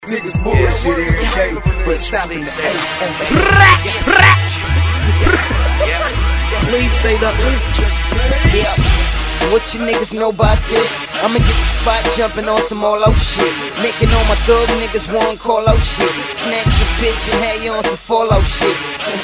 Niggas bullshit every day, but stop it. Please say that. Yeah. What you niggas know about this? I'ma get the spot jumping on some all-out shit. Making all my thug niggas want call out shit. Snatch your bitch and have you on some fallout shit.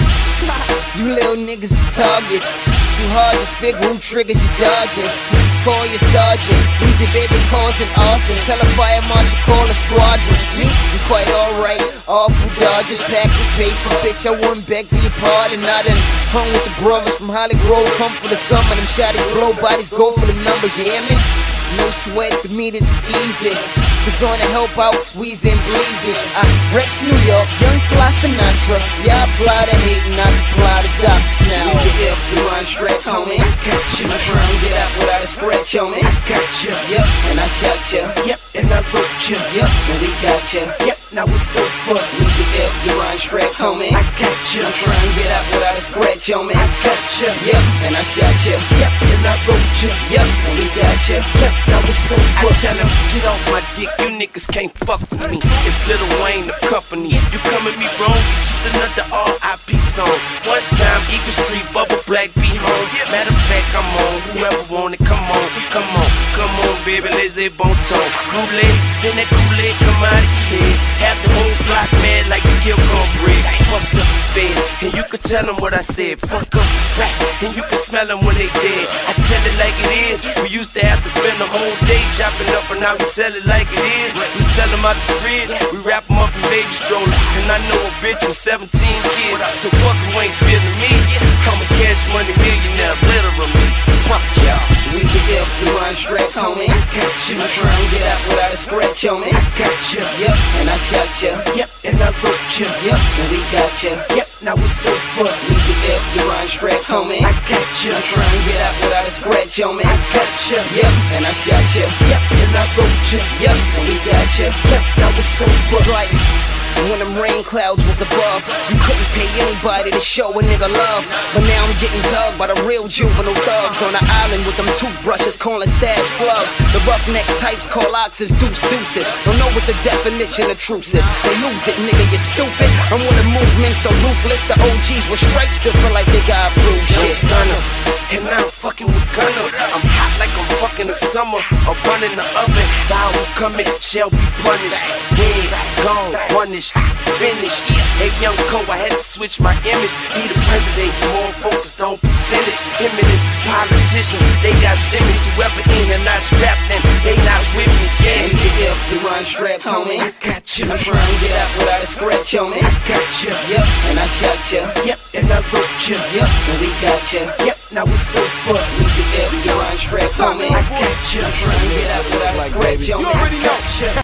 You little niggas is targets. Too hard to figure who triggers you dodging. Call your sergeant. Weezy baby causing arson. Tell a fire marshal call a squadron. Me, I'm quite alright. Awful dog, just pack the paper. Bitch, I wouldn't beg for your pardon. I done hung with the brothers from Holly Grove. Come for the summer, them shotties blow bodies. Go for the numbers, you hear me? No sweat, to me this easy. Cause on the help out, Sweezy and Bleezy. I reps New York, young fly Sinatra. Yeah, I apply the hate and I supply the doctors now. Weezy if you run straight, homie. I got you. I'm trying to get out without a scratch, homie. I got you. Yep, and I shot you. Yep, and I wrote you. Yep, and we got you. Yep, now it's so fun. Weezy if you run straight, homie. I got you. I'm trying to get out without a scratch, homie. I got you. Yep, and I shot you. Yep, and I wrote you. Yep, and we got you. Yep, now it's so fun. I tell him, get off my dick. You niggas can't fuck with me. It's Lil Wayne, the company. You come at me wrong, just another R.I.P. song. One time, Eagle Street, Bubble Black, be home. Matter of fact, I'm on. Whoever want it, come on, come on, come on, baby, let's say bon ton. Roulette, then that Kool-Aid come out of your head. Have the whole block mad like a kill cornbread. Fucked up feds, and you could tell them what I said. Fuck up rap, and you can smell them when they dead. I tell it like it is. We used to have to spend the whole day chopping up, and now we sell it like it is. We sell them out the fridge, we wrap them up in baby strollers. And I know a bitch with 17 kids, so fuck who ain't feeling me. I'm a cash money millionaire, literally. Fuck y'all. Weezy if you run straight, homie. I got you. I'm trying to get out without a scratch, homie. I got you. Yep, and I shot you. Yep, and I wrote you. Yep, and we got you. Yep, now it's so fun. Weezy if you run straight, homie. I got you. I'm trying to get out without a scratch, homie. I got you. Yep, and I shot you. Yep, and I wrote you. Yep, and we got you. Yep, now it's so fun. It's like when them rain clouds was above, you couldn't pay anybody to show a nigga love. But now I'm getting dug by the real juvenile thugs on the island with them toothbrushes calling stab slugs. The roughneck types call oxes deuces. Don't know what the definition of truth is. They lose it, nigga, you stupid. I'm with a movement so ruthless. The OGs with stripes still feel like they got approved Young shit. Stunner, and now I'm fucking with Gunner. I'm hot like I'm fucking the summer, or running the oven. Thou who coming shall be punished. Dead, gone, punished, finished. Hey, young Co, I had to switch my image. Be the president, more focused on percentage. Him and his politicians, they got Simmons. Whoever in here not strapped them, they not with me. Yeah, Weezy if you run strapped, homie. I got you. I'm trying to get out without a scratch, homie. I got you. Yep, and I shot you. Yep, and I wrote you. Yep, and we got you. Yep, now it's so fun. Weezy if you run strapped, homie. I got you. I'm trying to get out without a scratch, homie. You already know.